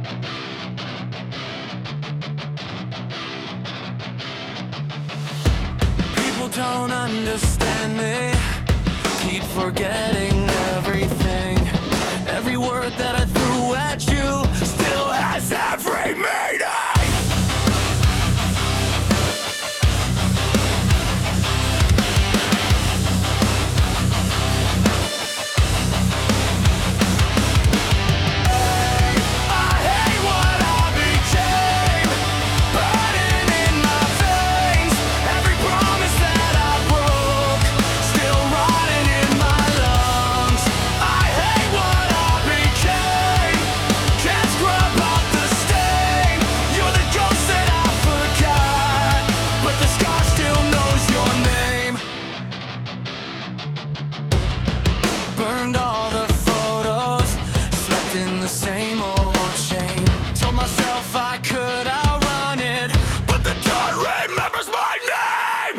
People don't understand me, keep forgetting everything. Every word that I threw at you still has every meaning. Burned all the photos, slept in the same old chain. Told myself I could outrun it, but the dawn remembers my name.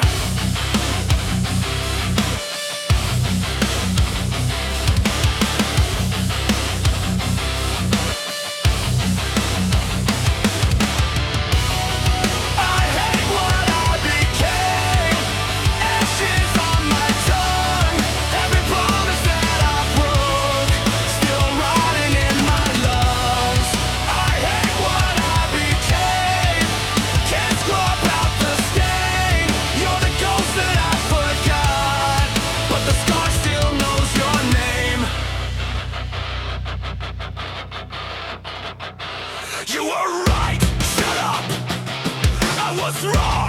I hate what I became, ashes on my tongue. Every promise that I broke, still rotting in my lungs. I hate what I became, can't scrub out the stain. You're the ghost that I forgot, but the scar still knows your name. You were right, shut up, I was wrong.